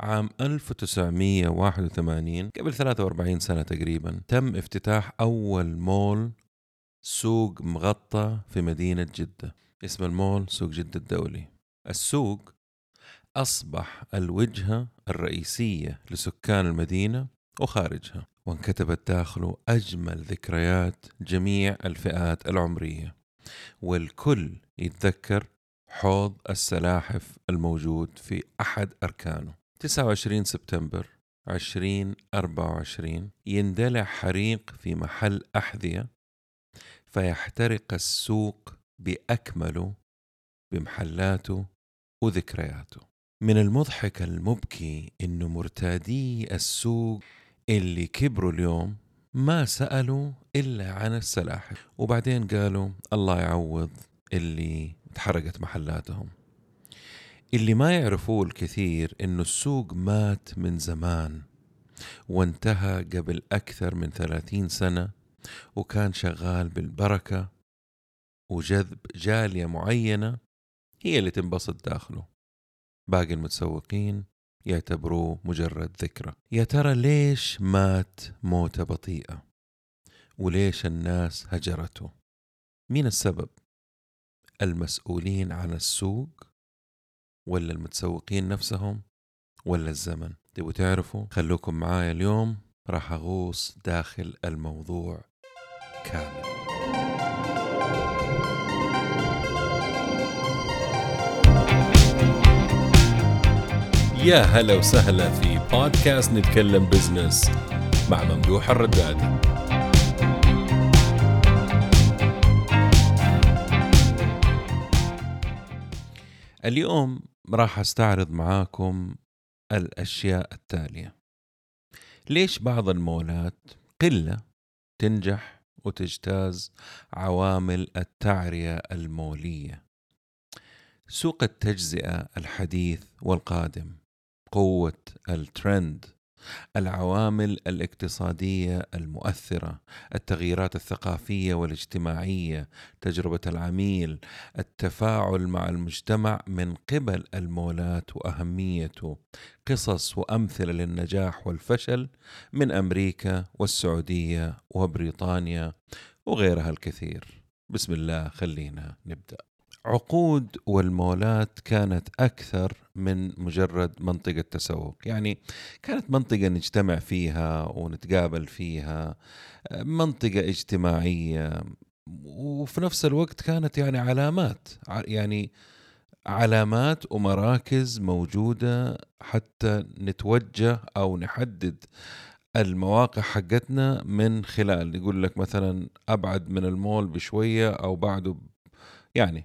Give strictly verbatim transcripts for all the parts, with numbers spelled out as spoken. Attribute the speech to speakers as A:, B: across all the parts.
A: عام ألف وتسعمية وواحد وثمانين قبل ثلاثة وأربعين سنة تقريبا تم افتتاح أول مول سوق مغطى في مدينة جدة. اسم المول سوق جدة الدولي. السوق أصبح الوجهة الرئيسية لسكان المدينة وخارجها، وانكتبت داخله أجمل ذكريات جميع الفئات العمرية، والكل يتذكر حوض السلاحف الموجود في أحد أركانه. تسعة وعشرين سبتمبر ألفين وأربعة وعشرين يندلع حريق في محل أحذية فيحترق السوق بأكمله بمحلاته وذكرياته. من المضحك المبكي إنه مرتادي السوق اللي كبروا اليوم ما سألوا إلا عن السلاحف، وبعدين قالوا الله يعوض اللي تحرقت محلاتهم. اللي ما يعرفوه الكثير إنه السوق مات من زمان وانتهى قبل أكثر من ثلاثين سنة، وكان شغال بالبركة وجذب جالية معينة هي اللي تنبسط داخله. باقي المتسوقين يعتبروه مجرد ذكرى. يا ترى ليش مات موتة بطيئة؟ وليش الناس هجرته؟ مين السبب؟ المسؤولين عن السوق ولا المتسوقين نفسهم ولا الزمن؟ تبوا تعرفوا؟ خلوكم معايا اليوم، راح أغوص داخل الموضوع كامل. يا هلا وسهلا في بودكاست نتكلم بزنس مع ممدوح الردادي. اليوم راح أستعرض معاكم الأشياء التالية. ليش بعض المولات قلة تنجح وتجتاز عوامل التعرية المولية؟ سوق التجزئة الحديث والقادم، قوة الترند، العوامل الاقتصادية المؤثرة، التغييرات الثقافية والاجتماعية، تجربة العميل، التفاعل مع المجتمع من قبل المولات وأهميته، قصص وأمثلة للنجاح والفشل من أمريكا والسعودية وبريطانيا وغيرها الكثير. بسم الله، خلينا نبدأ. عقود والمولات كانت أكثر من مجرد منطقة تسوق، يعني كانت منطقة نجتمع فيها ونتقابل فيها، منطقة اجتماعية، وفي نفس الوقت كانت يعني علامات يعني علامات ومراكز موجودة حتى نتوجه أو نحدد المواقع حقتنا من خلال، يقول لك مثلا أبعد من المول بشوية أو بعده. يعني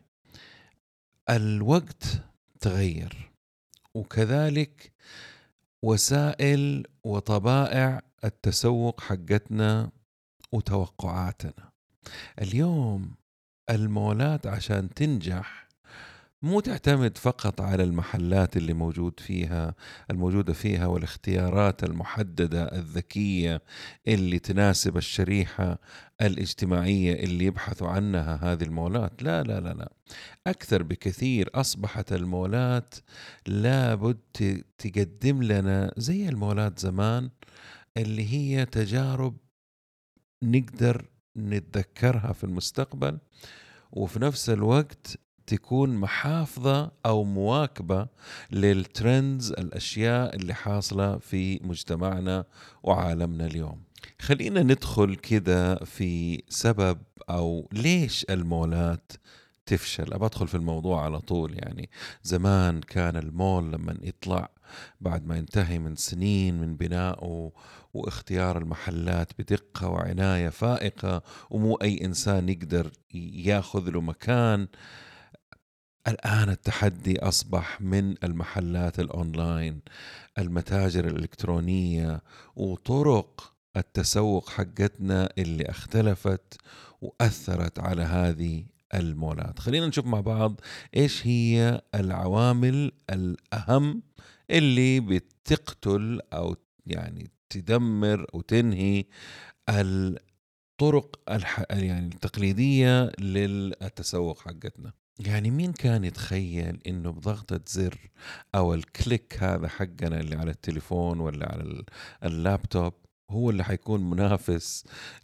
A: الوقت تغير، وكذلك وسائل وطبائع التسوق حقتنا وتوقعاتنا. اليوم المولات عشان تنجح مو تعتمد فقط على المحلات اللي موجود فيها الموجودة فيها والاختيارات المحددة الذكية اللي تناسب الشريحة الاجتماعية اللي يبحثوا عنها هذه المولات. لا لا لا لا، أكثر بكثير. أصبحت المولات لابد تقدم لنا زي المولات زمان، اللي هي تجارب نقدر نتذكرها في المستقبل، وفي نفس الوقت تكون محافظة أو مواكبة للترندز، الأشياء اللي حاصلة في مجتمعنا وعالمنا اليوم. خلينا ندخل كده في سبب أو ليش المولات تفشل. أبى أدخل في الموضوع على طول. يعني زمان كان المول لما يطلع بعد ما ينتهي من سنين من بنائه واختيار المحلات بدقة وعناية فائقة، ومو أي إنسان يقدر ياخذ له مكان. الآن التحدي أصبح من المحلات الأونلاين، المتاجر الإلكترونية، وطرق التسوق حقتنا اللي اختلفت وأثرت على هذه المولات. خلينا نشوف مع بعض إيش هي العوامل الأهم اللي بتقتل أو يعني تدمر وتنهي الطرق الح... يعني التقليدية للتسوق حقتنا. يعني مين كان يتخيل إنه بضغطة زر أو الكليك هذا حقنا اللي على التليفون ولا على ال- اللابتوب هو اللي حيكون منافس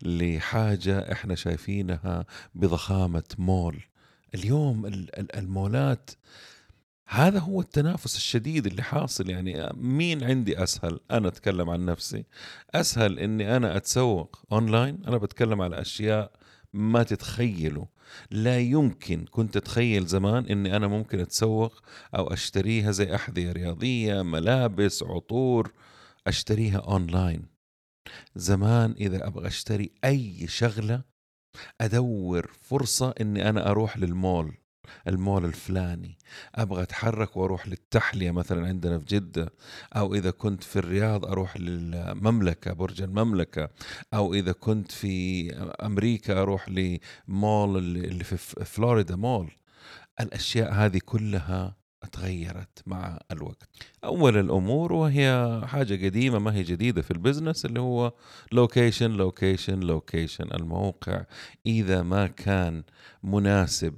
A: لحاجة إحنا شايفينها بضخامة مول. اليوم ال- ال- المولات، هذا هو التنافس الشديد اللي حاصل. يعني مين عندي أسهل؟ أنا أتكلم عن نفسي، أسهل إني أنا أتسوق أونلاين. أنا بتكلم على أشياء ما تتخيلوا. لا يمكن كنت أتخيل زمان إني أنا ممكن أتسوق أو أشتريها زي أحذية رياضية، ملابس، عطور، أشتريها أونلاين. زمان إذا أبغى أشتري أي شغلة أدور فرصة إني أنا أروح للمول، المول الفلاني، أبغى أتحرك وأروح للتحلية مثلا عندنا في جدة، أو إذا كنت في الرياض أروح للمملكة، برج المملكة، أو إذا كنت في أمريكا أروح لمول اللي اللي في ف- فلوريدا مول. الأشياء هذه كلها تغيرت مع الوقت. أول الأمور، وهي حاجة قديمة ما هي جديدة في البزنس، اللي هو لوكيشن لوكيشن لوكيشن. الموقع إذا ما كان مناسب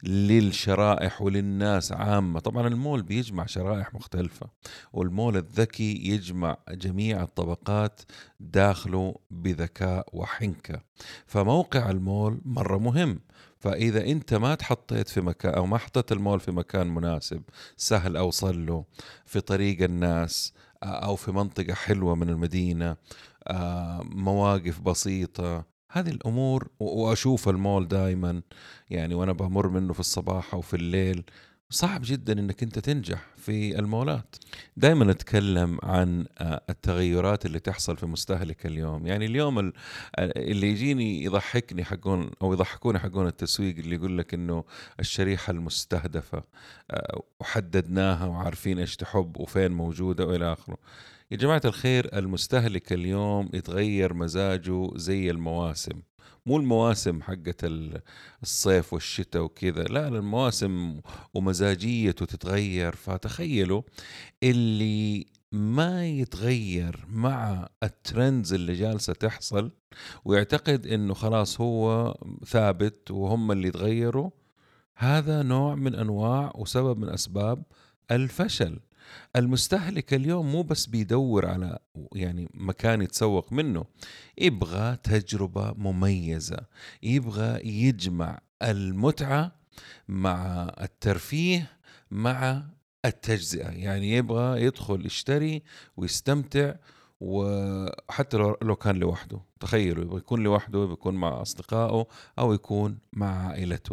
A: للشرائح وللناس عامة، طبعا المول بيجمع شرائح مختلفة، والمول الذكي يجمع جميع الطبقات داخله بذكاء وحنكة. فموقع المول مرة مهم. فإذا أنت ما تحطيت في مكان، أو ما حطيت المول في مكان مناسب سهل أوصل له، في طريق الناس، آه، أو في منطقة حلوة من المدينة، آه، مواقف بسيطة، هذه الأمور، و- وأشوف المول دائما يعني وأنا بمر منه في الصباح أو في الليل. صعب جدا أنك أنت تنجح في المولات. دائما أتكلم عن آه، التغيرات اللي تحصل في مستهلك اليوم. يعني اليوم ال- اللي يجيني يضحكني حقون أو يضحكوني حقون التسويق، اللي يقول لك إنه الشريحة المستهدفة آه، وحددناها وعارفين إيش تحب وفين موجودة وإلى آخره. يا جماعة الخير، المستهلك اليوم يتغير مزاجه زي المواسم. مو المواسم حقت ال- الصيف والشتاء وكذا، لا، المواسم ومزاجيته تتغير. فتخيلوا اللي ما يتغير مع الترندز اللي جالسة تحصل، ويعتقد انه خلاص هو ثابت وهم اللي يتغيروا، هذا نوع من انواع وسبب من اسباب الفشل. المستهلك اليوم مو بس بيدور على يعني مكان يتسوق منه، يبغى تجربة مميزة، يبغى يجمع المتعة مع الترفيه مع التجزئة. يعني يبغى يدخل يشتري ويستمتع، وحتى لو لو كان لوحده. تخيلوا، يبغى يكون لوحده، يبغى يكون مع أصدقائه، أو يكون مع عائلته.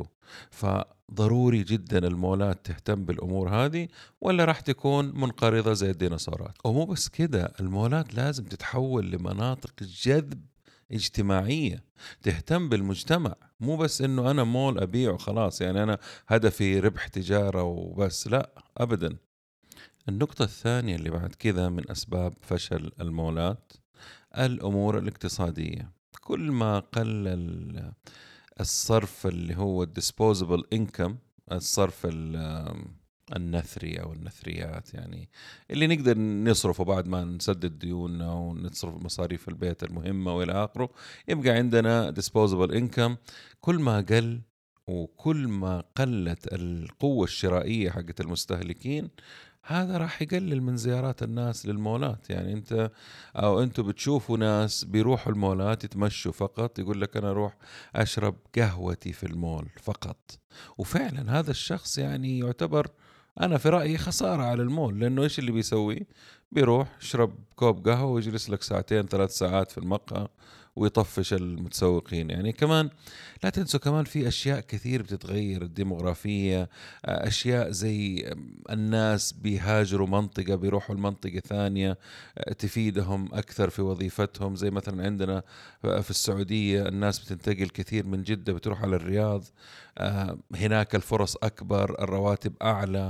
A: فضروري جدا المولات تهتم بالأمور هذه، ولا راح تكون منقرضة زي الديناصورات. ومو بس كده، المولات لازم تتحول لمناطق جذب اجتماعية، تهتم بالمجتمع. مو بس انه انا مول ابيع وخلاص، يعني انا هدفي ربح تجارة وبس، لا ابدا. النقطة الثانية اللي بعد كذا من اسباب فشل المولات، الامور الاقتصادية. كل ما قل ال- الصرف اللي هو الديسبوزبل انكم، الصرف ال- النثري او النثريات، يعني اللي نقدر نصرفه بعد ما نسدد ديوننا ونصرف مصاريف البيت المهمة والى اخره، يبقى عندنا disposable income. كل ما قل وكل ما قلت القوة الشرائية حقت المستهلكين، هذا راح يقلل من زيارات الناس للمولات. يعني انت او انتوا بتشوفوا ناس بيروحوا المولات يتمشوا فقط، يقول لك انا اروح اشرب قهوتي في المول فقط. وفعلا هذا الشخص يعني يعتبر، انا في رايي، خساره على المول. لانه ايش اللي بيسوي؟ بيروح يشرب كوب قهوه ويجلس لك ساعتين ثلاث ساعات في المقهى ويطفش المتسوقين. يعني كمان لا تنسوا، كمان في اشياء كثير بتتغير، الديموغرافيه، اشياء زي الناس بيهاجروا منطقه بيروحوا المنطقه ثانيه تفيدهم اكثر في وظيفتهم. زي مثلا عندنا في السعوديه الناس بتنتقل كثير من جده بتروح على الرياض، آه، هناك الفرص أكبر، الرواتب أعلى.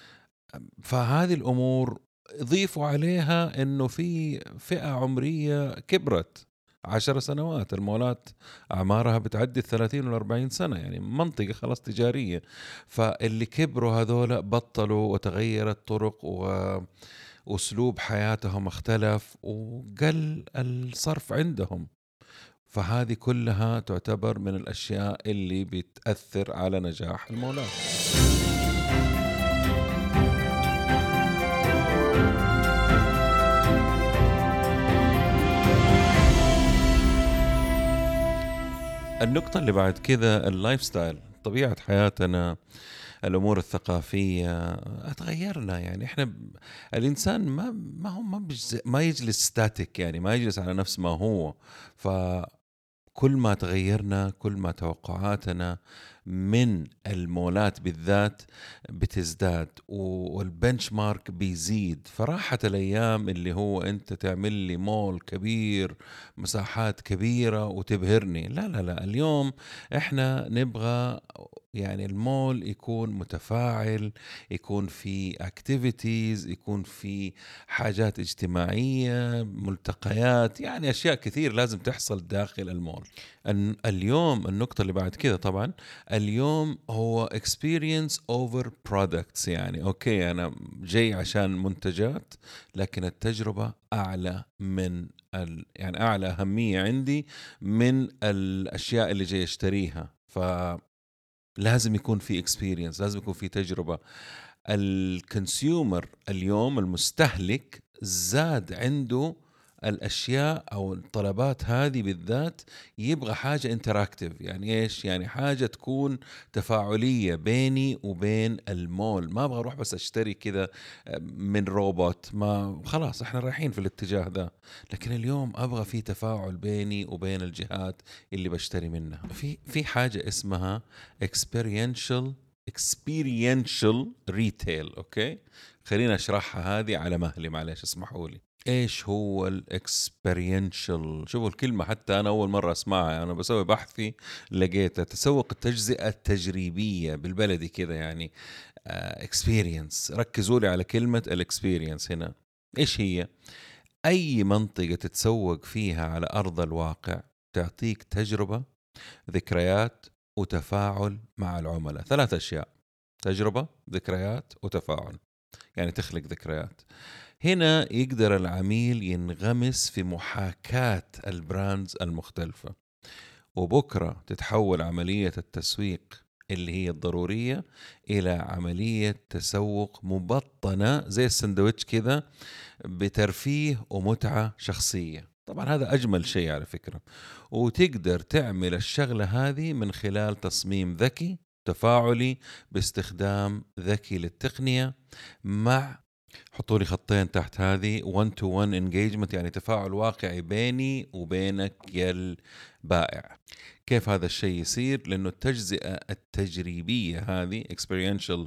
A: فهذه الأمور ضيفوا عليها أنه في فئة عمرية كبرت. عشر سنوات، المولات أعمارها بتعدي الثلاثين والأربعين سنة، يعني منطقة خلاص تجارية. فاللي كبروا هذول بطلوا، وتغيرت طرق وأسلوب حياتهم اختلف، وقل الصرف عندهم. فهذه كلها تعتبر من الأشياء اللي بتأثر على نجاح المولات. النقطة اللي بعد كذا اللايف ستايل، طبيعة حياتنا، الأمور الثقافية اتغيرنا. يعني إحنا ب- الإنسان ما ما هو ما, بيجز- ما يجلس ستاتيك، يعني ما يجلس على نفس ما هو. ف كل ما تغيرنا كل ما توقعاتنا من المولات بالذات بتزداد، والبنش مارك بيزيد. فراحت الأيام اللي هو أنت تعمل لي مول كبير، مساحات كبيرة وتبهرني. لا لا لا، اليوم إحنا نبغى يعني المول يكون متفاعل، يكون في activities، يكون في حاجات اجتماعية، ملتقيات، يعني أشياء كثير لازم تحصل داخل المول. الن- اليوم النقطة اللي بعد كده طبعا، اليوم هو experience over products. يعني أوكي أنا جاي عشان منتجات، لكن التجربة أعلى من ال... يعني أعلى أهمية عندي من الأشياء اللي جاي أشتريها. فلازم يكون في experience، لازم يكون في تجربة. الكونسيومر اليوم المستهلك زاد عنده الاشياء او الطلبات هذه بالذات، يبغى حاجه انتراكتيف. يعني ايش؟ يعني حاجه تكون تفاعليه بيني وبين المول. ما ابغى اروح بس اشتري كذا من روبوت، ما خلاص احنا رايحين في الاتجاه ذا. لكن اليوم ابغى في تفاعل بيني وبين الجهات اللي بشتري منها. في في حاجه اسمها experiential experiential retail. اوكي، خلينا اشرحها هذه على مهلي، معلش اسمحوا لي. ايش هو الاكسبيرينشال؟ شوفوا الكلمه حتى انا اول مره اسمعها، انا بسوي بحثي لقيتها تسوق التجزئه التجريبيه بالبلدي كذا يعني. اكسبيرينس، ركزوا لي على كلمه الاكسبيرينس هنا. ايش هي؟ اي منطقه تتسوق فيها على ارض الواقع تعطيك تجربه، ذكريات، وتفاعل مع العملاء. ثلاث أشياء: تجربة، ذكريات، وتفاعل. يعني تخلق ذكريات. هنا يقدر العميل ينغمس في محاكاة البراندز المختلفة، وبكرة تتحول عملية التسويق اللي هي الضرورية إلى عملية تسوق مبطنة زي السندويتش كذا، بترفيه ومتعة شخصية. طبعا هذا أجمل شيء على فكرة. وتقدر تعمل الشغلة هذه من خلال تصميم ذكي تفاعلي، باستخدام ذكي للتقنية، مع، حطوا لي خطين تحت هذه، one to one engagement، يعني تفاعل واقعي بيني وبينك يا البائع. كيف هذا الشيء يصير؟ لأنه التجزئة التجريبية هذه experiential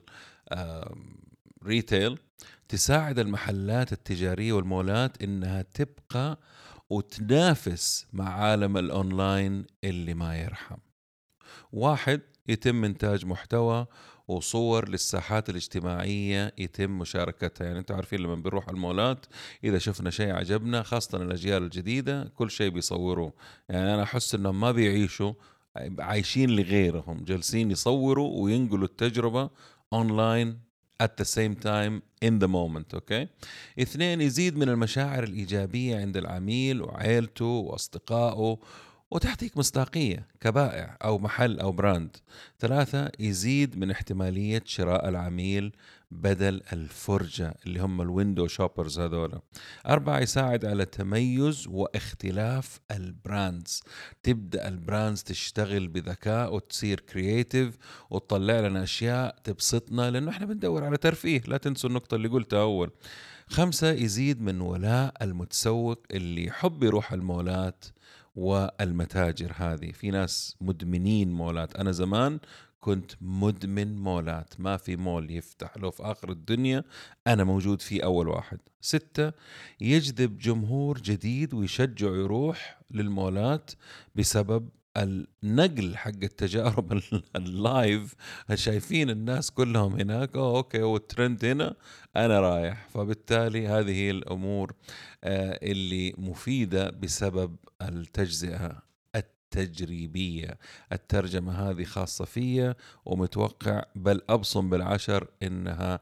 A: ريتيل تساعد المحلات التجارية والمولات إنها تبقى وتنافس مع عالم الأونلاين اللي ما يرحم. واحد، يتم إنتاج محتوى وصور للساحات الاجتماعية يتم مشاركتها. يعني أنتوا عارفين لما بنروح المولات إذا شفنا شيء عجبنا، خاصة الأجيال الجديدة، كل شيء بيصوروه. يعني أنا أحس إنهم ما بيعيشوا، عايشين لغيرهم، جالسين يصوروا وينقلوا التجربة أونلاين at the same time in the moment. أوكي. اثنين، يزيد من المشاعر الإيجابية عند العميل وعائلته وأصدقائه، وتعطيك مصداقية كبائع أو محل أو براند. ثلاثة، يزيد من احتمالية شراء العميل بدل الفرجة اللي هم الويندو شوبرز هذولا. أربعة، يساعد على تميز واختلاف البراندز. تبدأ البراندز تشتغل بذكاء وتصير كرياتيف وتطلع لنا أشياء تبسطنا، لأنه إحنا بندور على ترفيه. لا تنسوا النقطة اللي قلتها أول. خمسة، يزيد من ولاء المتسوق اللي يحب يروح المولات والمتاجر هذه. في ناس مدمنين مولات، أنا زمان كنت مدمن مولات، ما في مول يفتح له في آخر الدنيا أنا موجود فيه أول واحد. ستة، يجذب جمهور جديد ويشجع يروح للمولات بسبب النقل حق التجارب ال- اللايف. شايفين الناس كلهم هناك، أوه أوكي هو الترند هنا، أنا رايح. فبالتالي هذه هي الأمور آه، اللي مفيدة بسبب التجزئة التجريبية. الترجمة هذه خاصة فيا، ومتوقع بل أبصم بالعشر إنها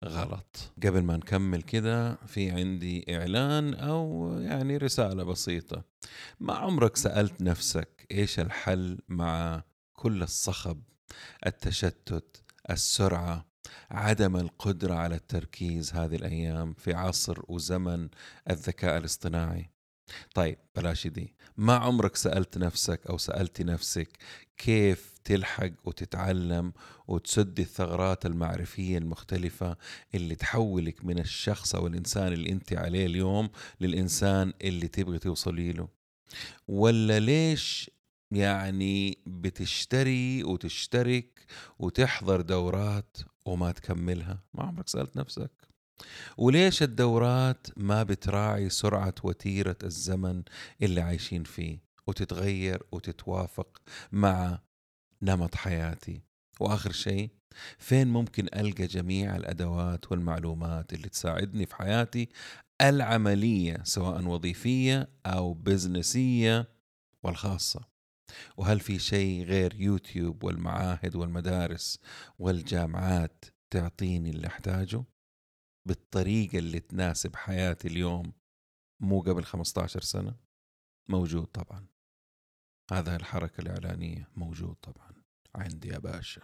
A: غلط. قبل ما نكمل كده في عندي إعلان أو يعني رسالة بسيطة. ما عمرك سألت نفسك إيش الحل مع كل الصخب، التشتت، السرعة، عدم القدرة على التركيز هذه الأيام في عصر وزمن الذكاء الاصطناعي؟ طيب بلاش دي. ما عمرك سألت نفسك أو سألت نفسك كيف تلحق وتتعلم وتسد الثغرات المعرفية المختلفة اللي تحولك من الشخص أو الإنسان اللي أنت عليه اليوم للإنسان اللي تبغي توصلي له؟ ولا ليش يعني بتشتري وتشترك وتحضر دورات وما تكملها؟ ما عمرك سألت نفسك؟ وليش الدورات ما بتراعي سرعة وتيرة الزمن اللي عايشين فيه وتتغير وتتوافق مع نمط حياتي؟ وآخر شيء، فين ممكن ألقى جميع الأدوات والمعلومات اللي تساعدني في حياتي العملية سواء وظيفية أو بزنسية والخاصة؟ وهل في شيء غير يوتيوب والمعاهد والمدارس والجامعات تعطيني اللي أحتاجه بالطريقة اللي تناسب حياتي اليوم مو قبل خمسة عشر سنة؟ موجود طبعا. هذا الحركة الإعلانية موجود طبعا عندي يا باشا.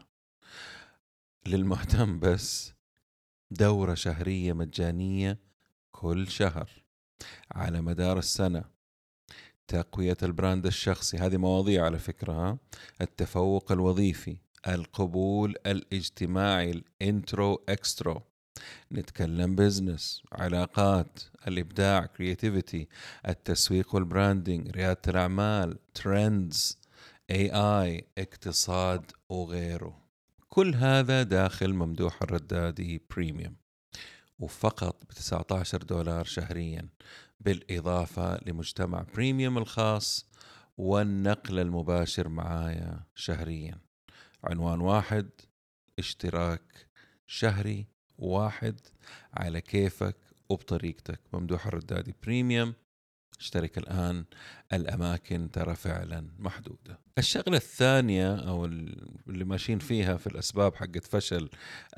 A: للمهتم بس دورة شهرية مجانية كل شهر على مدار السنة. تقوية البراند الشخصي، هذه مواضيع على فكرة ها؟ التفوق الوظيفي، القبول الاجتماعي، الانترو اكسترو، نتكلم بزنس، علاقات، الإبداع كرياتيفيتي، التسويق والبراندينج، ريادة الأعمال، ترندز، اي اي، اقتصاد وغيره. كل هذا داخل ممدوح الردادي بريميوم، وفقط ب تسعة عشر دولار شهريا، بالإضافة لمجتمع بريميوم الخاص والنقل المباشر معايا شهريا. عنوان واحد، اشتراك شهري واحد على كيفك وبطريقتك. ممدوح الردادي بريميوم، اشترك الآن، الأماكن ترى فعلا محدودة. الشغلة الثانية أو اللي ماشيين فيها في الأسباب حقت فشل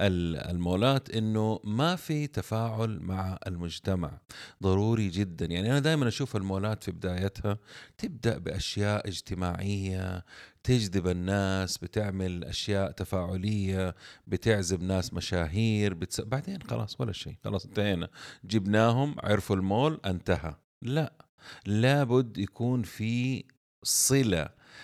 A: المولات إنه ما في تفاعل مع المجتمع. ضروري جدا، يعني أنا دائما أشوف المولات في بدايتها تبدأ بأشياء اجتماعية تجذب الناس، بتعمل أشياء تفاعلية، بتعزب ناس مشاهير، بتس... بعدين خلاص ولا شيء، خلاص انتهينا، جبناهم عرفوا المول انتهى. لا، لابد يكون في صلة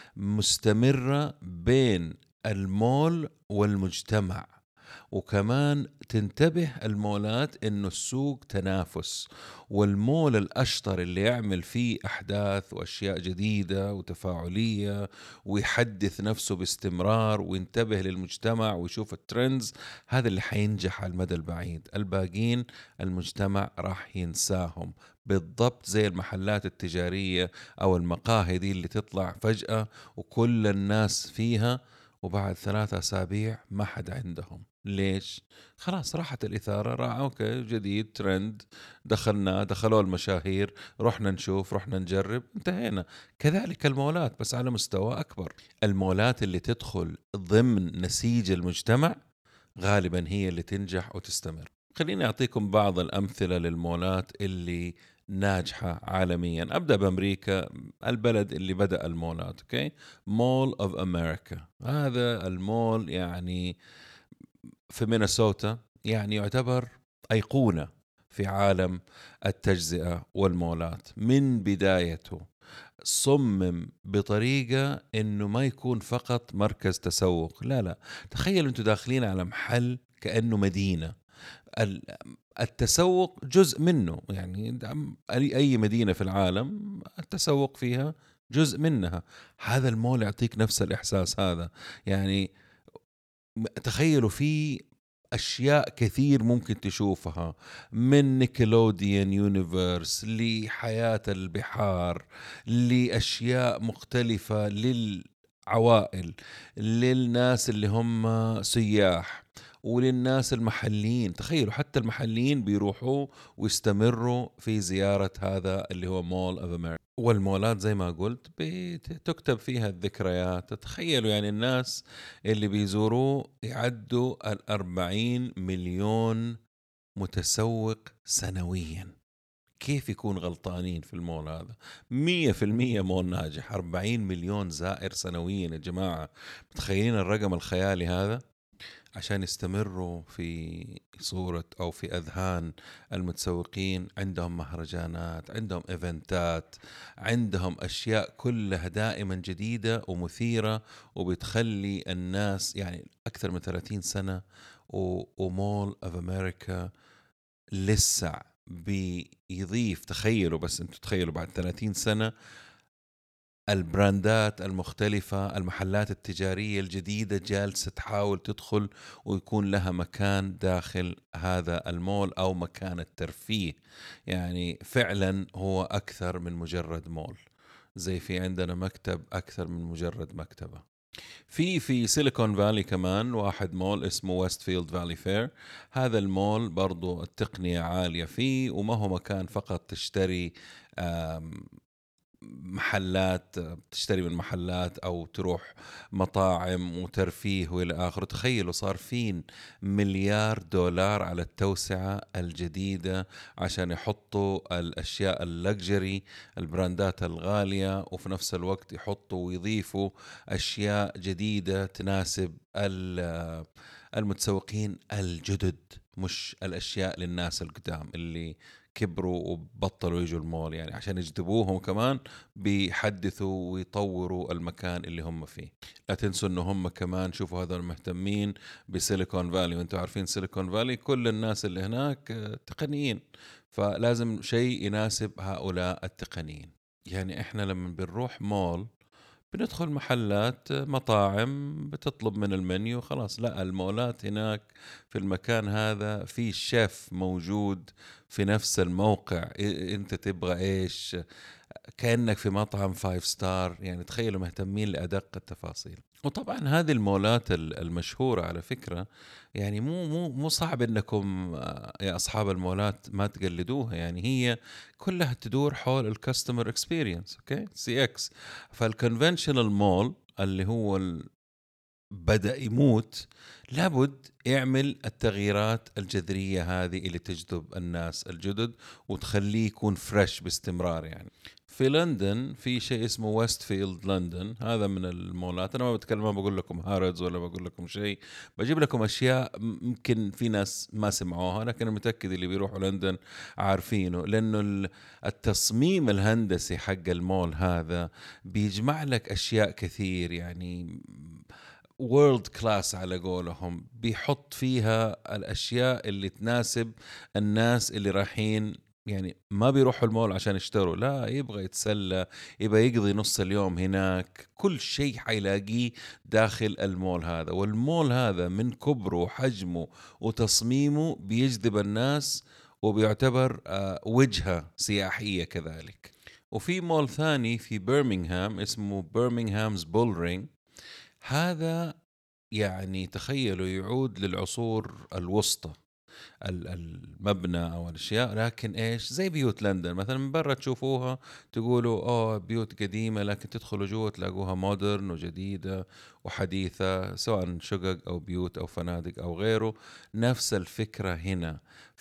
A: مستمرة بين المول والمجتمع. وكمان تنتبه المولات انه السوق تنافس، والمول الاشطر اللي يعمل فيه احداث واشياء جديدة وتفاعلية ويحدث نفسه باستمرار وينتبه للمجتمع ويشوف الترندز، هذا اللي حينجح على المدى البعيد. الباقين المجتمع راح ينساهم، بالضبط زي المحلات التجارية أو المقاهي دي اللي تطلع فجأة وكل الناس فيها وبعد ثلاثة أسابيع ما حد عندهم. ليش؟ خلاص راحت الإثارة، راح أوكي جديد ترند، دخلنا دخلوا المشاهير، رحنا نشوف، رحنا نجرب، انتهينا. كذلك المولات بس على مستوى أكبر. المولات اللي تدخل ضمن نسيج المجتمع غالبا هي اللي تنجح وتستمر. خليني أعطيكم بعض الأمثلة للمولات اللي ناجحة عالميا. أبدأ بأمريكا، البلد اللي بدأ المولات. أوكي، مول أوف أمريكا، هذا المول يعني في مينيسوتا، يعني يعتبر أيقونة في عالم التجزئة والمولات. من بدايته صمم بطريقة إنه ما يكون فقط مركز تسوق، لا لا، تخيلوا أنتوا داخلين على محل كأنه مدينة. ال- التسوق جزء منه، يعني أي أي مدينة في العالم التسوق فيها جزء منها. هذا المول يعطيك نفس الإحساس هذا. يعني تخيلوا في أشياء كثير ممكن تشوفها، من نيكلوديان يونيفرس لحياة البحار، لأشياء مختلفة للعوائل، للناس اللي هم سياح، وللناس المحليين. تخيلوا حتى المحليين بيروحوا ويستمروا في زيارة هذا اللي هو مول أوف أمريكا. والمولات زي ما قلت بتكتب فيها الذكريات. تخيلوا يعني الناس اللي بيزوروه يعدوا الأربعين مليون متسوق سنويا. كيف يكون غلطانين في المول هذا؟ مية في المية مول ناجح، أربعين مليون زائر سنويا يا جماعة. متخيلين الرقم الخيالي هذا؟ عشان يستمروا في صورة أو في أذهان المتسوقين عندهم مهرجانات، عندهم إيفنتات، عندهم أشياء كلها دائما جديدة ومثيرة، وبتخلي الناس يعني أكثر من ثلاثين سنة. ومول أوف أمريكا لسه بيضيف، تخيلوا بس انتوا تخيلوا بعد ثلاثين سنة البراندات المختلفة، المحلات التجارية الجديدة جالسة تحاول تدخل ويكون لها مكان داخل هذا المول أو مكان الترفيه. يعني فعلا هو أكثر من مجرد مول، زي في عندنا مكتب أكثر من مجرد مكتبة. في في سيليكون فالي كمان واحد مول اسمه ويستفيلد فالي فير. هذا المول برضو التقنية عالية فيه، وما هو مكان فقط تشتري محلات، بتشتري من محلات أو تروح مطاعم وترفيه وإلى آخره. تخيلوا صارفين مليار دولار على التوسعة الجديدة عشان يحطوا الأشياء اللكجري، البراندات الغالية، وفي نفس الوقت يحطوا ويضيفوا أشياء جديدة تناسب المتسوقين الجدد، مش الأشياء للناس القدام اللي كبروا وبطلوا يجوا المول. يعني عشان يجذبوهم كمان بيحدثوا ويطوروا المكان اللي هم فيه. لا تنسوا انه هم كمان شوفوا هذول مهتمين بسيليكون فالي، وانتم عارفين سيليكون فالي كل الناس اللي هناك تقنيين، فلازم شيء يناسب هؤلاء التقنيين. يعني احنا لما بنروح مول بندخل محلات مطاعم بتطلب من المنيو خلاص. لا، المولات هناك في المكان هذا في شيف موجود في نفس الموقع، انت تبغى ايش، كأنك في مطعم فايف ستار. يعني تخيلوا مهتمين لأدق التفاصيل. وطبعا هذه المولات المشهورة على فكرة، يعني مو مو مو صعب انكم يا اصحاب المولات ما تقلدوها. يعني هي كلها تدور حول الكاستمر اكسبيرينس، اوكي، سي اكس. فالكونفنشنال مول اللي هو بدأ يموت لابد يعمل التغييرات الجذرية هذه اللي تجذب الناس الجدد وتخليه يكون فريش باستمرار. يعني في لندن في شيء اسمه ويستفيلد لندن، هذا من المولات. أنا ما بتكلم، ما بقول لكم هاردز ولا بقول لكم شيء، بجيب لكم أشياء ممكن في ناس ما سمعوها، لكن متأكد اللي بيروحوا لندن عارفينه، لأنه التصميم الهندسي حق المول هذا بيجمع لك أشياء كثير، يعني وورلد كلاس على قولهم. بيحط فيها الأشياء اللي تناسب الناس اللي رايحين، يعني ما بيروحوا المول عشان يشتروا، لا، يبغى يتسلى، يبغى يقضي نص اليوم هناك. كل شيء حيلاقيه داخل المول هذا. والمول هذا من كبره وحجمه وتصميمه بيجذب الناس وبيعتبر وجهة سياحية كذلك. وفي مول ثاني في برمنغهام اسمه برمنغهامز بولرينج. هذا يعني تخيلوا يعود للعصور الوسطى المبنى أو الأشياء، لكن إيش زي بيوت لندن مثلا، من برا تشوفوها تقولوا أوه بيوت قديمة، لكن تدخلوا جوا تلاقوها مودرن وجديدة وحديثة، سواء شقق أو بيوت أو فنادق أو غيره. نفس الفكرة هنا.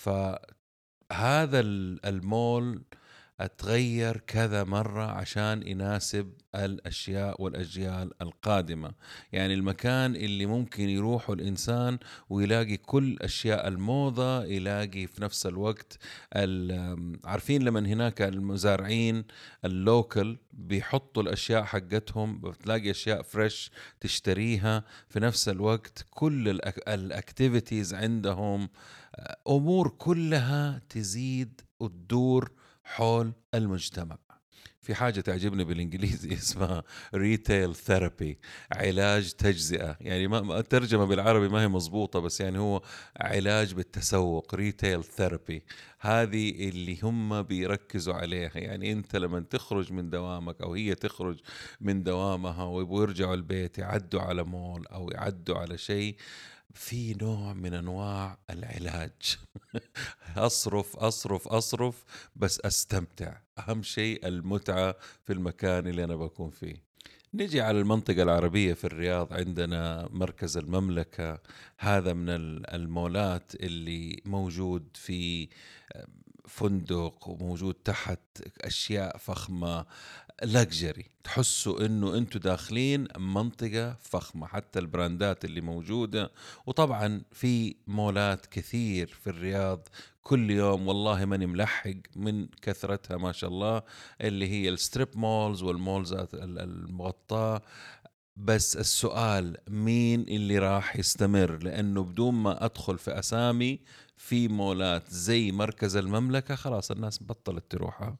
A: فهذا المول أتغير كذا مرة عشان يناسب الأشياء والأجيال القادمة. يعني المكان اللي ممكن يروحه الإنسان ويلاقي كل أشياء الموضة، يلاقي في نفس الوقت عارفين لما هناك المزارعين اللوكل بيحطوا الأشياء حقتهم، بتلاقي أشياء فريش تشتريها. في نفس الوقت كل الأكتيفيتيز عندهم، أمور كلها تزيد وتدور حول المجتمع. في حاجة تعجبني بالإنجليزي اسمها ريتيل ثيرابي، علاج تجزئة. يعني ما الترجمة بالعربي ما هي مزبوطة، بس يعني هو علاج بالتسوق، ريتيل ثيرابي. هذه اللي هم بيركزوا عليها. يعني أنت لما تخرج من دوامك أو هي تخرج من دوامها ويبغوا يرجعوا البيت، يعدوا على مول أو يعدوا على شيء في نوع من أنواع العلاج. أصرف أصرف أصرف بس أستمتع. أهم شيء المتعة في المكان اللي أنا بكون فيه. نجي على المنطقة العربية في الرياض، عندنا مركز المملكة. هذا من ال- المولات اللي موجود في فندق، وموجود تحت أشياء فخمة، لاكجري، تحسوا انه انتوا داخلين منطقة فخمة، حتى البراندات اللي موجودة. وطبعا في مولات كثير في الرياض، كل يوم والله ماني ملحق من كثرتها ما شاء الله، اللي هي الستريب مولز والمولزات ال- المغطاة. بس السؤال مين اللي راح يستمر؟ لأنه بدون ما أدخل في أسامي، في مولات زي مركز المملكة خلاص الناس بطلت تروحها،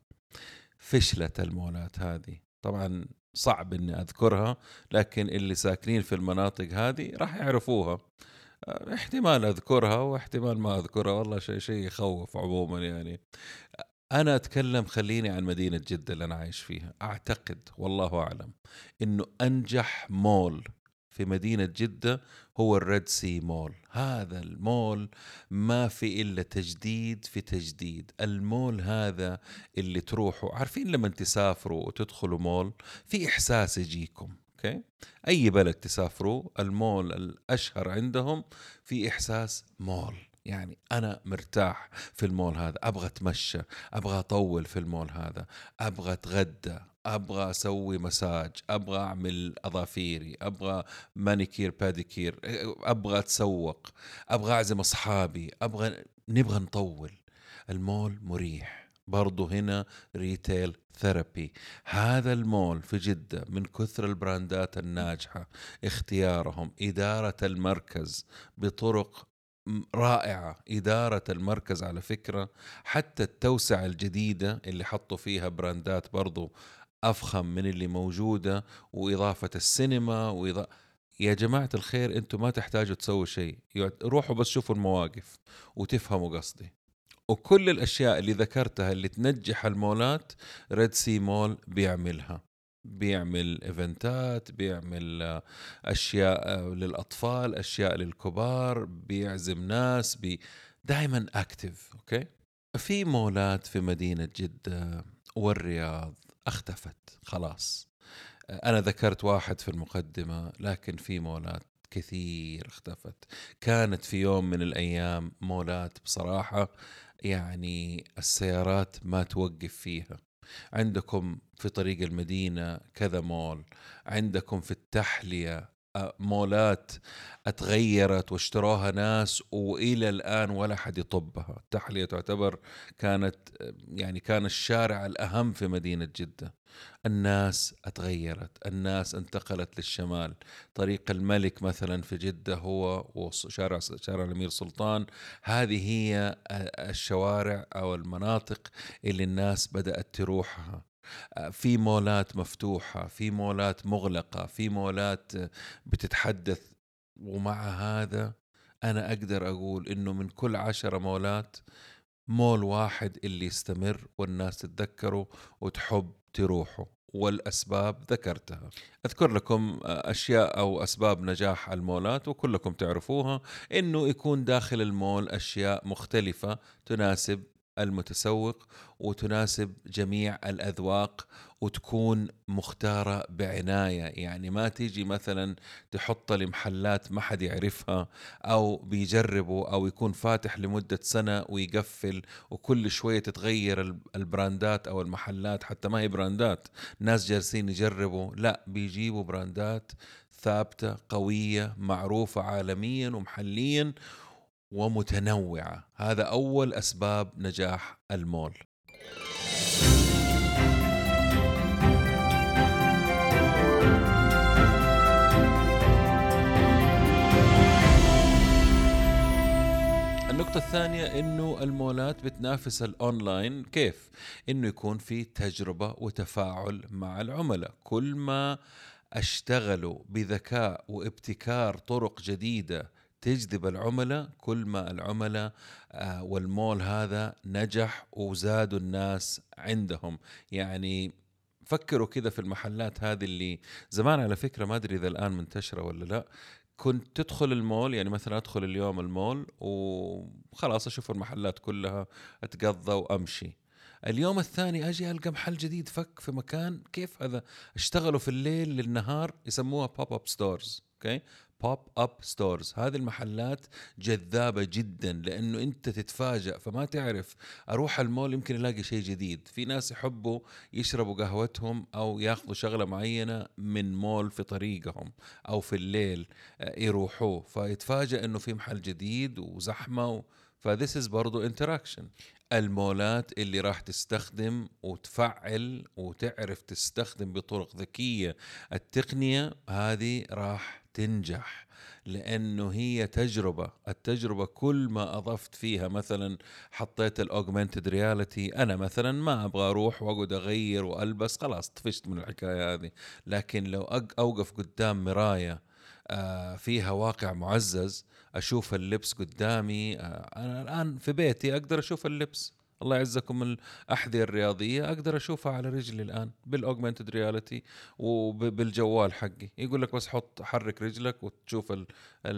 A: فشلت المولات هذه. طبعا صعب اني اذكرها، لكن اللي ساكنين في المناطق هذه راح يعرفوها. أه، احتمال اذكرها واحتمال ما اذكرها، والله شيء شيء يخوف عموما يعني. انا اتكلم، خليني عن مدينة جدة اللي انا عايش فيها. اعتقد والله اعلم انه انجح مول في مدينة جدة هو الريد سي مول. هذا المول ما في إلا تجديد في تجديد. المول هذا اللي تروحوا، عارفين لما تسافروا وتدخلوا مول في إحساس يجيكم، أوكي؟ أي بلد تسافروا المول الأشهر عندهم في إحساس مول. يعني أنا مرتاح في المول هذا، أبغى أتمشى، أبغى أطول في المول هذا، أبغى أتغدى، ابغى اسوي مساج، ابغى اعمل اظافيري، ابغى مانيكير باديكير، ابغى اتسوق، ابغى اعزم اصحابي، ابغى نبغى نطول. المول مريح برضو. هنا ريتيل ثيرابي. هذا المول في جدة من كثر البراندات الناجحة، اختيارهم، إدارة المركز بطرق م- رائعة. إدارة المركز على فكرة، حتى التوسعة الجديدة اللي حطوا فيها براندات برضو أفخم من اللي موجودة، وإضافة السينما وإضافة. يا جماعة الخير، أنتم ما تحتاجوا تسووا شيء، يعت- روحوا بس شوفوا المواقف وتفهموا قصدي. وكل الأشياء اللي ذكرتها اللي تنجح المولات، ريد سي مول بيعملها. بيعمل إيفنتات، بيعمل آه، أشياء آه، للأطفال، أشياء للكبار، بيعزم ناس، بي دائما أكتف. أوكي. في مولات في مدينة جدة والرياض اختفت خلاص. أنا ذكرت واحد في المقدمة، لكن في مولات كثير اختفت. كانت في يوم من الأيام مولات بصراحة، يعني السيارات ما توقف فيها. عندكم في طريق المدينة كذا مول، عندكم في التحلية آه، مولات اتغيرت واشتروها ناس وإلى الآن ولا حد يطبها. التحلية تعتبر كانت آه، يعني كان الشارع الأهم في مدينة جدة. الناس اتغيرت، الناس انتقلت للشمال. طريق الملك مثلا في جدة هو وشارع شارع الأمير سلطان، هذه هي آه، الشوارع أو المناطق اللي الناس بدأت تروحها. آه، في مولات مفتوحة، في مولات مغلقة، في مولات آه، بتتحدث. ومع هذا أنا أقدر أقول إنه من كل عشرة مولات، مول واحد اللي يستمر والناس تتذكره وتحب تروحه. والأسباب ذكرتها. أذكر لكم آه، أشياء أو أسباب نجاح المولات وكلكم تعرفوها. إنه يكون داخل المول أشياء مختلفة تناسب المتسوق وتناسب جميع الأذواق، وتكون مختارة بعناية. يعني ما تيجي مثلا تحط لمحلات ما حد يعرفها، أو بيجربوا، أو يكون فاتح لمدة سنة ويقفل، وكل شوية تتغير الب- البراندات أو المحلات، حتى ما هي براندات، ناس جالسين يجربوا. لا، بيجيبوا براندات ثابتة قوية معروفة عالميا ومحليا ومتنوعة. هذا أول أسباب نجاح المول. النقطة الثانية إنه المولات بتنافس الأونلاين. كيف؟ إنه يكون في تجربة وتفاعل مع العملاء. كل ما اشتغلوا بذكاء وابتكار طرق جديدة تجذب العملاء، كل ما العملاء آه، والمول هذا نجح وزادوا الناس عندهم. يعني فكروا كذا في المحلات هذه اللي زمان، على فكرة ما أدري إذا الآن منتشرة ولا لا. كنت تدخل المول، يعني مثلا أدخل اليوم المول وخلاص أشوف المحلات كلها، أتقضى وأمشي. اليوم الثاني أجي ألقى محل جديد فك في مكان. كيف هذا؟ اشتغلوا في الليل للنهار، يسموها بوب أب ستورز. أوكي، بوب أب ستورز. هذه المحلات جذابة جدا لأنه أنت تتفاجأ، فما تعرف. أروح المول يمكن ألاقي شيء جديد. في ناس يحبوا يشربوا قهوتهم أو ياخذوا شغلة معينة من مول في طريقهم أو في الليل آه، يروحوا، فيتفاجأ أنه في محل جديد وزحمة و... فذيس is برضو interaction. المولات اللي راح تستخدم وتفعل وتعرف تستخدم بطرق ذكية التقنية هذه راح تنجح، لأنه هي تجربة. التجربة كل ما أضفت فيها، مثلا حطيت الأوغمنتد رياليتي، أنا مثلا ما أبغى أروح وأقعد أغير وألبس، خلاص طفشت من الحكاية هذه. لكن لو أوقف قدام مراية آه، فيها واقع معزز، أشوف اللبس قدامي. آه، أنا الآن في بيتي أقدر أشوف اللبس، الله يعزكم، الأحذية الرياضية أقدر أشوفها على رجلي الآن بالأوغمنتد رياليتي وبالجوال حقي. يقول لك بس حط حرك رجلك وتشوف ال-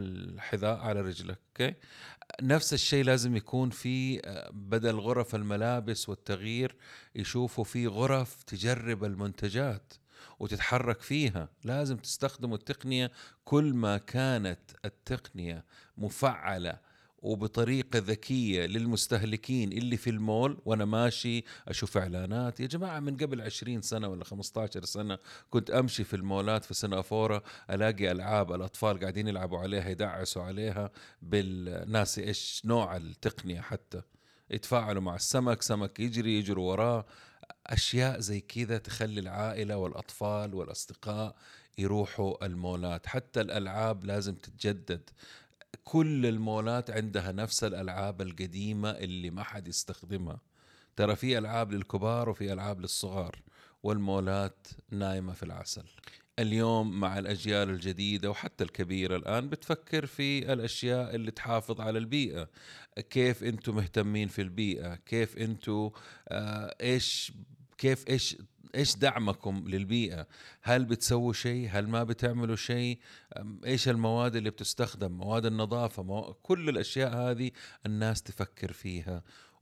A: الحذاء على رجلك. أوكي، نفس الشيء لازم يكون في آه، بدل غرف الملابس والتغيير، يشوفوا في غرف تجرب المنتجات وتتحرك فيها. لازم تستخدموا التقنية. كل ما كانت التقنية مفعلة وبطريقة ذكية للمستهلكين اللي في المول، وأنا ماشي أشوف إعلانات. يا جماعة، من قبل عشرين سنة ولا خمسة عشر سنة كنت أمشي في المولات في سنغافورة، ألاقي ألعاب الأطفال قاعدين يلعبوا عليها، يدعسوا عليها بالناس، إيش نوع التقنية، حتى يتفاعلوا مع السمك، سمك يجري يجروا وراه. أشياء زي كذا تخلي العائلة والأطفال والأصدقاء يروحوا المولات. حتى الألعاب لازم تتجدد. كل المولات عندها نفس الألعاب القديمة اللي ما حد يستخدمها. ترى في ألعاب للكبار وفي ألعاب للصغار، والمولات نايمة في العسل. اليوم مع الأجيال الجديدة وحتى الكبيرة الآن بتفكر في الأشياء اللي تحافظ على البيئة. كيف أنتم مهتمين في البيئة؟ كيف أنتم آه إيش كيف إيش إيش دعمكم للبيئة؟ هل بتسووا شيء؟ هل ما بتعملوا شيء؟ أم، إيش المواد اللي بتستخدم؟ مواد النظافة، مو... كل الأشياء هذه الناس تفكر فيها،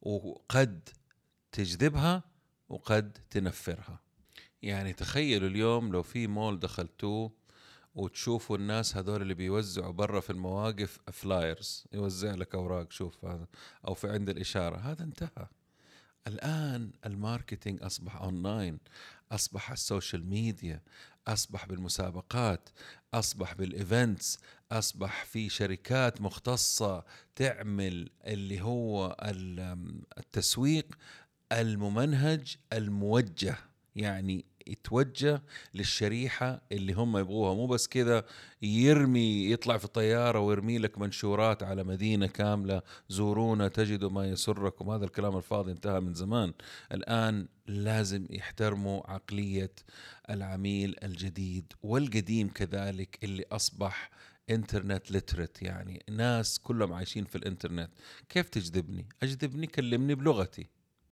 A: وقد تجذبها وقد تنفرها. يعني تخيلوا اليوم لو في مول دخلتوه وتشوفوا الناس هذول اللي بيوزعوا برا في المواقف فلايرز، يوزع لك أوراق، شوف هذا، أو في عند الإشارة، هذا انتهى. الآن الماركتينج أصبح أونلاين، أصبح السوشيال ميديا، أصبح بالمسابقات، أصبح بالإيفنتس، أصبح في شركات مختصة تعمل اللي هو التسويق الممنهج الموجه. يعني يتوجه للشريحة اللي هم يبغوها، مو بس كذا يرمي، يطلع في طيارة ويرمي لك منشورات على مدينة كاملة، زورونا تجدوا ما يسركم. هذا الكلام الفاضي انتهى من زمان. الآن لازم يحترموا عقلية العميل الجديد والقديم كذلك، اللي أصبح انترنت لترت، يعني ناس كلهم عايشين في الانترنت. كيف تجذبني؟ أجذبني كلمني بلغتي.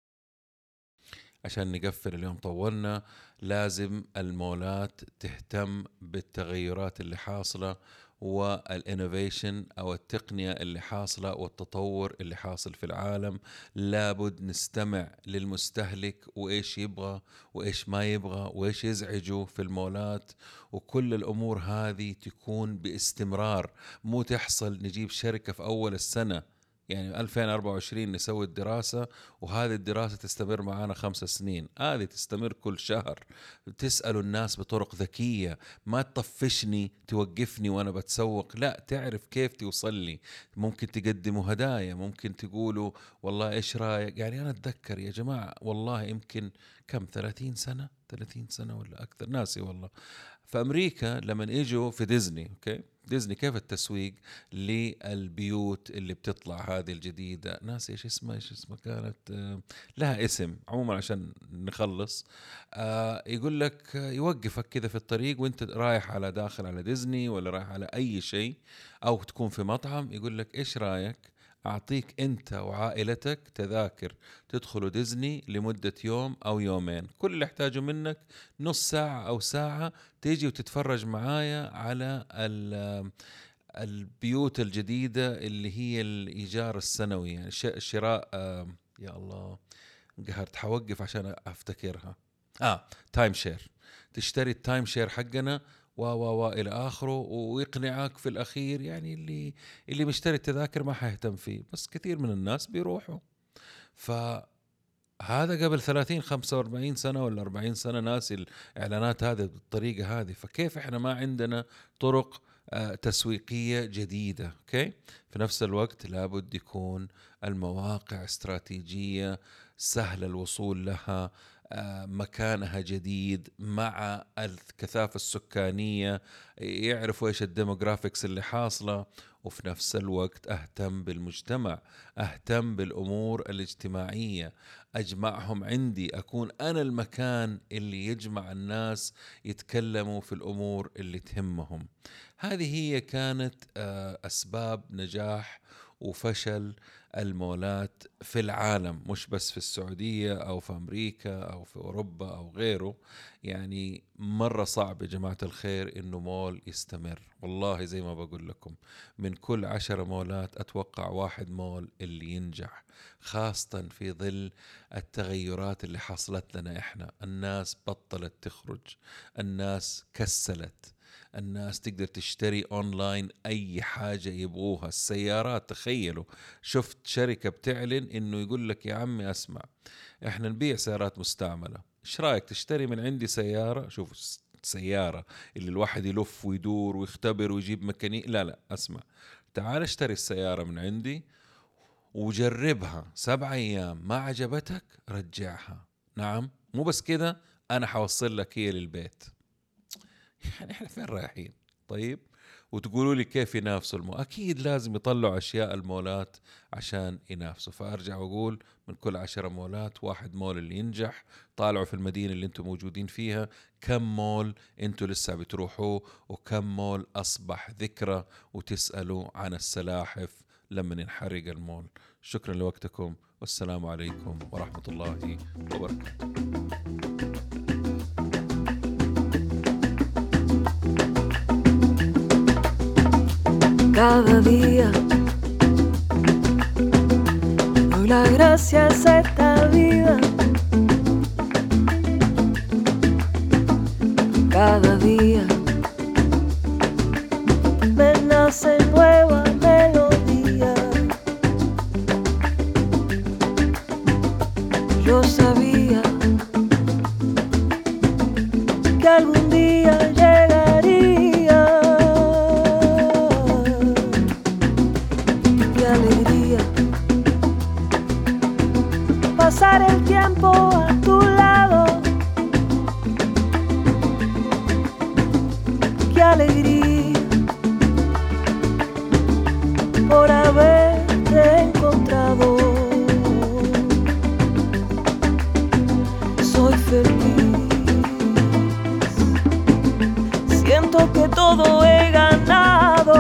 A: عشان نقفل اليوم طولنا، لازم المولات تهتم بالتغيرات اللي حاصلة والانوفيشن أو التقنية اللي حاصلة والتطور اللي حاصل في العالم. لابد نستمع للمستهلك وإيش يبغى وإيش ما يبغى وإيش يزعجه في المولات. وكل الأمور هذه تكون باستمرار، مو تحصل نجيب شركة في أول السنة، يعني ألفين وأربعة وعشرين نسوي الدراسة وهذه الدراسة تستمر معنا خمس سنين. هذه تستمر كل شهر. تسألوا الناس بطرق ذكية، ما تطفشني توقفني وأنا بتسوق، لا، تعرف كيف توصل لي. ممكن تقدموا هدايا، ممكن تقولوا والله إيش رأيك. يعني أنا أتذكر يا جماعة، والله يمكن كم ثلاثين سنة ثلاثين سنة ولا أكثر، ناسي والله. في أمريكا لما إجوا في ديزني، أوكي، ديزني كيف التسويق للبيوت اللي بتطلع هذه الجديدة، ناس إيش اسمها إيش اسمها كانت آه، لها اسم عموما عشان نخلص. آه يقول لك آه، يوقفك كذا في الطريق وانت رايح على داخل على ديزني ولا رايح على أي شيء، أو تكون في مطعم، يقول لك إيش رأيك أعطيك أنت وعائلتك تذاكر تدخلوا ديزني لمدة يوم أو يومين. كل اللي يحتاجه منك نص ساعة أو ساعة، تيجي وتتفرج معايا على ال- البيوت الجديدة اللي هي الإيجار السنوي، يعني ش- شراء آه، يا الله، قهرت حوقف عشان أفتكرها. آه تايم شير، تشتري التايم شير حقنا و و و إلى آخره، ويقنعك في الأخير. يعني اللي اللي مشتري التذاكر ما حيهتم فيه، بس كثير من الناس بيروحوا. فهذا قبل ثلاثين خمسة وأربعين سنة ولا أربعين سنة ناس الإعلانات هذه بالطريقة هذه. فكيف إحنا ما عندنا طرق تسويقية جديدة؟ أوكي. في نفس الوقت لابد يكون المواقع استراتيجية سهل الوصول لها، مكانها جديد مع الكثافة السكانية، يعرفوا إيش الديموغرافيكس اللي حاصلة، وفي نفس الوقت أهتم بالمجتمع، أهتم بالأمور الاجتماعية، أجمعهم عندي، أكون أنا المكان اللي يجمع الناس يتكلموا في الأمور اللي تهمهم. هذه هي كانت أسباب نجاح وفشل المولات في العالم، مش بس في السعودية أو في أمريكا أو في أوروبا أو غيره. يعني مرة صعب يا جماعة الخير إنه مول يستمر. والله زي ما بقول لكم، من كل عشرة مولات أتوقع واحد مول اللي ينجح، خاصة في ظل التغيرات اللي حصلت لنا إحنا. الناس بطلت تخرج، الناس كسلت، الناس تقدر تشتري أونلاين أي حاجة يبغوها. السيارات، تخيلوا، شفت شركة بتعلن إنه يقول لك يا عمي أسمع، إحنا نبيع سيارات مستعملة، إيش رأيك تشتري من عندي سيارة؟ شوف، سيارة اللي الواحد يلف ويدور ويختبر ويجيب ميكانيك، لا لا أسمع، تعال اشتري السيارة من عندي وجربها سبع أيام، ما عجبتك رجعها. نعم، مو بس كده، أنا حوصل لك هي للبيت. يعني احنا فين رايحين؟ طيب، وتقولوا لي كيف ينافسوا المول؟ اكيد لازم يطلعوا اشياء المولات عشان ينافسوا. فارجع واقول، من كل عشرة مولات واحد مول اللي ينجح. طالعوا في المدينة اللي انتم موجودين فيها، كم مول انتم لسه بتروحوه، وكم مول اصبح ذكرى وتسألوا عن السلاحف لما ينحرق المول. شكرا لوقتكم، والسلام عليكم ورحمة الله وبركاته.
B: Cada día doy las gracias a esta vida. Cada día me nace nueva melodía. Yo sabía que algún día llegaría. Alegría pasar el tiempo a tu lado, qué alegría por haberte encontrado. Soy feliz, siento que todo he ganado.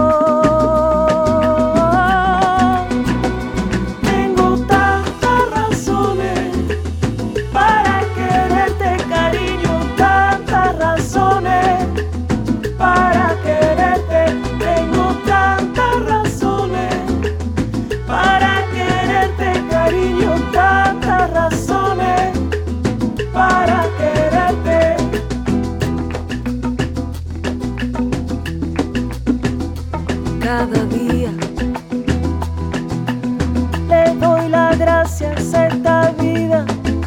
B: Cada día le doy las gracias a esta vida.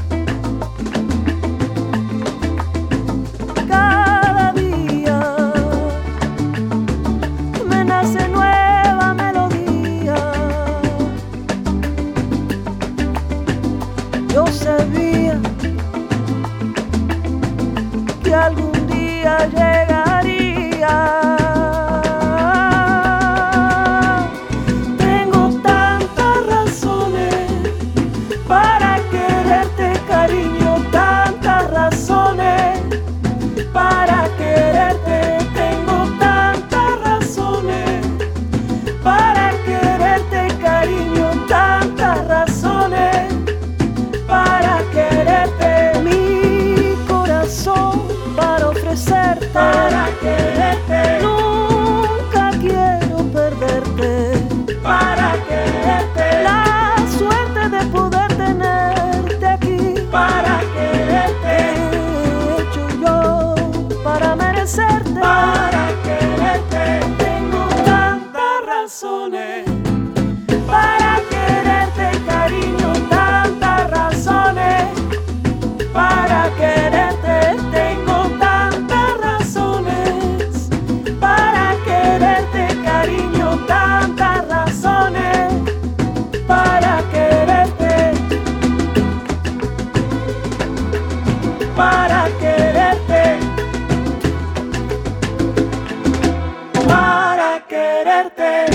B: Cada día me nace nueva melodía. Yo sabía que algún día llegaría. Para para quererte tengo tantas razones, para quererte cariño, tantas razones, para quererte, para quererte, para quererte.